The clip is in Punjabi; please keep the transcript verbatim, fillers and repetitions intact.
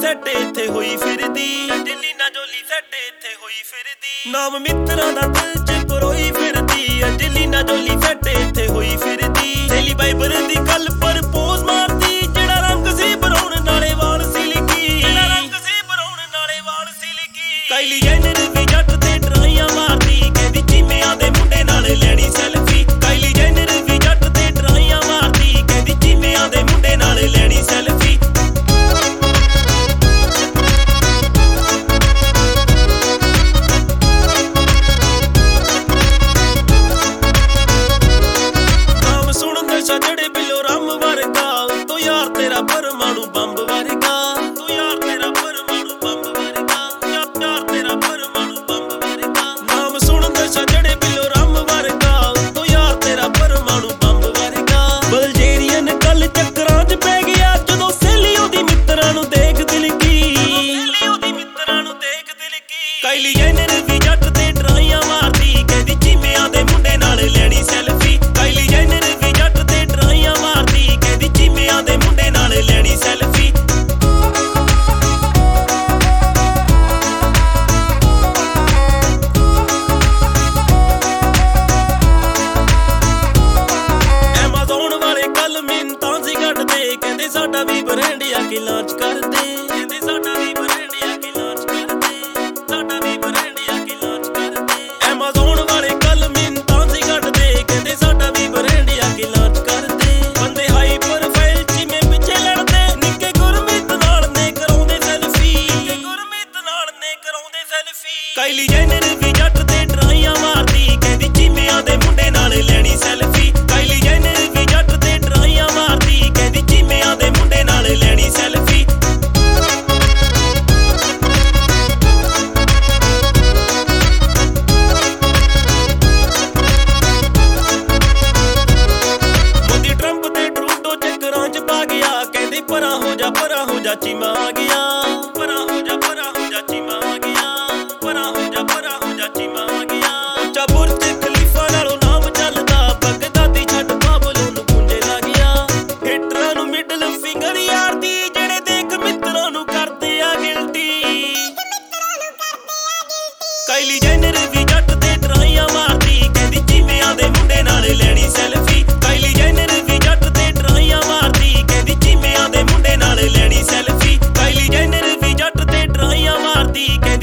ਸੈੱਟ ਇੱਥੇ ਹੋਈ ਫਿਰਦੀ, ਅੰਜਲੀਨਾ ਜੋਲੀ ਸੈੱਟ ਇੱਥੇ ਹੋਈ ਫਿਰਦੀ। ਨਾਮ ਮਿੱਤਰਾਂ ਦਾ ਦਿਲ ਚ ਪਰੋਈ ਫਿਰਦੀ, ਅੰਜਲੀਨਾ ਜੋਲੀ ਸੈੱਟ ਇੱਥੇ ਹੋਈ ਫਿਰਦੀ। ਸਹੇਲੀ ਬਾਈਬਲ ਦੀ ਗੱਲ ਪਰ ਪੋਜ਼ ਮਾਰਦੀ, ਜਿਹੜਾ ਰੰਗ ਸੀ ਬਰਾਉਨ ਨਾਲੇ ਵਾਲ ਸਿਲਕੀ, ਜਿਹੜਾ ਰੰਗ ਸੀ ਬਰਾਉਨ ਨਾਲੇ ਵਾਲ ਸਿਲਕੀ। ਕਾਇਲੀ ਜੈਨਰ ਵੀ ਜੱਟ ਤੇ ਡਰਾਈਆਂ ਮਾਰਦੀ, ਕਹਿੰਦੀ ਚੀਮਿਆਂ ਦੇ ਮੁੰਡੇ ਨਾਲ ਲੈਣੀ ਸੈਲਫੀ। ਕਾਇਲੀ ਜੈਨਰ ਵੀ ਜੱਟ ਤੇ ਡਰਾਈਆਂ ਮਾਰਦੀ, ਕਹਿੰਦੀ ਚੀਮਿਆਂ ਦੇ ਮੁੰਡੇ ਨਾਲ ਲੈਣੀ ਸੈਲਫੀ। ਜਿਹੜੇ ਬਿੱਲੋ ਰੰਮ ਵਰਗਾ, ਤੂੰ ਯਾਰ ਤੇਰਾ ਪਰਮਾਣੂ ਬੰਬ ਵਰਗਾ, ਤੂੰ ਯਾਰ ਤੇਰਾ ਪਰਮਾਣੂ ਬੰਬ ਵਰਗਾ, ਯਾਰ ਤੇਰਾ ਪਰਮਾਣੂ ਬੰਬ ਵਰਗਾ। ਨਾਮ ਸੁਣਨ ਦੇ ਜਿਹੜੇ ਬਿੱਲੋ ਰੰਮ ਵਰਗਾ, ਤੂੰ ਯਾਰ ਤੇਰਾ ਪਰਮਾਣੂ ਬੰਬ ਵਰਗਾ। ਬਲਜੇਰੀਅਨ ਕੱਲ ਚੱਕਰਾਂ ਚ ਪੈ ਗਿਆ, ਜਦੋਂ ਸਹੇਲੀ ਉਹਦੀ ਮਿੱਤਰਾਂ ਨੂੰ ਦੇਖ ਦਿਲ ਕੀ, ਸਹੇਲੀ ਉਹਦੀ ਮਿੱਤਰਾਂ ਨੂੰ ਦੇਖ ਦਿਲ ਕੀ। ਕਾਇਲੀ ਜੈਨਰ ਵੀ ਜੱਟ ਤੇ ਡਰਾਈਆਂ ਮਾਰਦੀ, ਕਹਿੰਦੀ ਚੀਮਿਆਂ ਦੇ ਮੁੰਡੇ ਨਾਲ ਲੈਣੀ ਸੈਲਫੀ। ਕਾਇਲੀ ਜੈਨਰ ਵੀ ਜੱਟ ਤੇ ਡਰਾਈਆਂ ਮਾਰਦੀ, ਕਹਿੰਦੀ ਚੀਮਿਆਂ ਦੇ ਮੁੰਡੇ ਨਾਲ ਲੈਣੀ ਸੈਲਫੀ। ਐਮਾਜ਼ੋਨ ਵਾਲੇ ਕੱਲ ਮਿੰਨਤਾਂ ਸੀ ਕੱਢਦੇ, ਕਹਿੰਦੇ ਸਾਡਾ ਵੀ ਬ੍ਰਾਂਡ ਆ ਕੇ ਲਾਂਚ ਕਰਦੇ, ਕਹਿੰਦੇ ਸਾਡਾ ਵੀ ਬ੍ਰਾਂਡ ਆ ਕੇ ਲਾਂਚ ਕਰਦੇ, ਸਾਡਾ ਵੀ ਬ੍ਰਾਂਡ ਆ ਕੇ ਲਾਂਚ ਕਰਦੇ। ਐਮਾਜ਼ੋਨ ਵਾਲੇ ਕੱਲ ਮਿੰਨਤਾਂ ਸੀ ਕੱਢਦੇ, ਕਹਿੰਦੇ ਸਾਡਾ ਵੀ ਬ੍ਰਾਂਡ ਆ ਕੇ ਲਾਂਚ ਕਰਦੇ। ਬੰਦੇ ਹਾਈ ਪ੍ਰੋਫਾਈਲ ਚੀਮੇ ਪਿੱਛੇ ਲੜਦੇ, ਨਿੱਕੇ ਗੁਰਮੀਤ ਨਾਲ ਨੇ ਕਰਾਉਂਦੇ ਸੈਲਫੀ, ਨਿੱਕੇ ਗੁਰਮੀਤ ਨਾਲ ਨੇ ਕਰਾਉਂਦੇ ਸੈਲਫੀ। ਕਾਇਲੀ ਜੈਨਰ ਵੀ ਜੱਟ ਤੇ ਡਰਾਈਆਂ ਮਾਰਦੀ, ਕਹਿੰਦੀ ਚੀਮਿਆਂ ਦੇ ਮੁੰਡੇ ਨਾਲ ਲੈਣੀ ਸੈਲਫੀ। ਕਾਇਲੀ ਜੈਨਰ ਵੀ ਜੱਟ ਤੇ ਡਰਾਈਆਂ ਮਾਰਦੀ, ਕਹਿੰਦੀ ਚੀਮਿਆਂ ਦੇ ਮੁੰਡੇ ਨਾਲ ਲੈਣੀ ਸੈਲਫੀ। ਮੋਦੀ ਟਰੰਪ ਤੇ ਟਰੂਡੋ ਚੱਕਰਾਂ ਚ ਪਾ ਗਿਆ, ਕਹਿੰਦੇ ਪਰਾਂ ਹੋ ਜਾ ਪਰਾਂ ਹੋ ਜਾ ਚੀਮਾ ਆ ਗਿਆ, ਪਰਾਂ ਹੋ ਜਾ ਪਰਾਂ ਹੋ ਜਾ ਚੀਮਾ ਆ ਗਿਆ, ਪਰਾਂ ਹੋ ਜਾ ਪਰਾਂ ਹੋ ਜਾ ਚੀਮਾ ਆ ਗਿਆ। ਉੱਚਾ ਬੁਰਜ ਖਲੀਫਾ ਨਾਲੋਂ ਨਾਮ ਚੱਲਦਾ, ਬਗਦਾਦੀ ਛੱਡ ਬਾਬਲੋਂ ਨੂੰ ਗੂੰਜੇ ਲੱਗ ਗਿਆ। ਹਿਟਰਾਂ ਨੂੰ ਮਿਡਲ ਫਿੰਗਰ ਯਾਰਦੀ, ਜਿਹੜੇ ਦੇਖ ਮਿੱਤਰਾਂ ਨੂੰ ਕਰਦੇ ਆ ਗਿਲਟੀ। ਕਾਇਲੀ ਜੈਨਰ ਵੀ ਜੱਟ ਤੇ ਡਰਾਈਆਂ ਮਾਰਦੀ, ਕਹਿੰਦੀ ਚੀਮਿਆਂ ਦੇ ਮੁੰਡੇ ਨਾਲ ਲੈਣੀ ਸੈਲਫੀ। ਕਾਇਲੀ ਜੈਨਰ ਵੀ ਜੱਟ ਤੇ ਡਰਾਈਆਂ ਮਾਰਦੀ, ਕਹਿੰਦੀ ਚੀਮਿਆਂ ਦੇ ਮੁੰਡੇ ਨਾਲ ਲੈਣੀ ਸੈਲਫੀ। ਕਾਇਲੀ ਜੈਨਰ ਵੀ ਜੱਟ ਤੇ ਡਰਾਈਆਂ ਮਾਰਦੀ।